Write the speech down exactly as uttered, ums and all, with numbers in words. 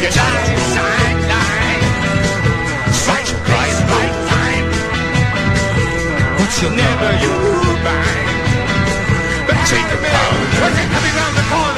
your time, sideline. Strike right, right time. But you'll never you mind. But take a minute, what's it coming round the corner?